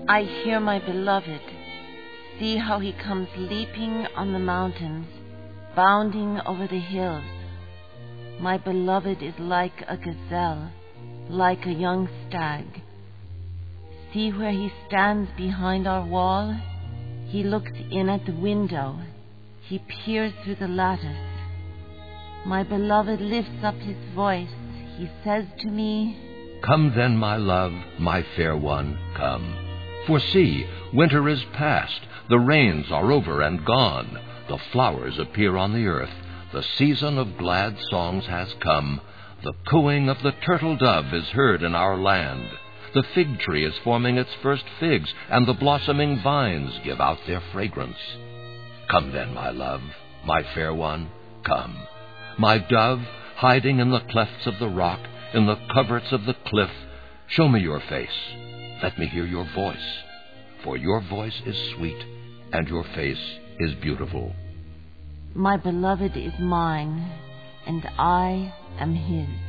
I hear my beloved. See how he comes leaping on the mountains, bounding over the hills. My beloved is like a gazelle, like a young stag. See where he stands behind our wall. He looks in at the window. He peers through the lattice. My beloved lifts up his voice. He says to me, "Come then, my love, my fair one, come. For see, winter is past, the rains are over and gone, the flowers appear on the earth, the season of glad songs has come, the cooing of the turtle dove is heard in our land. The fig tree is forming its first figs, and the blossoming vines give out their fragrance. Come then, my love, my fair one, come. My dove, hiding in the clefts of the rock, in the coverts of the cliff, show me your face. Let me hear your voice, for your voice is sweet, and your face is beautiful." My beloved is mine, and I am his.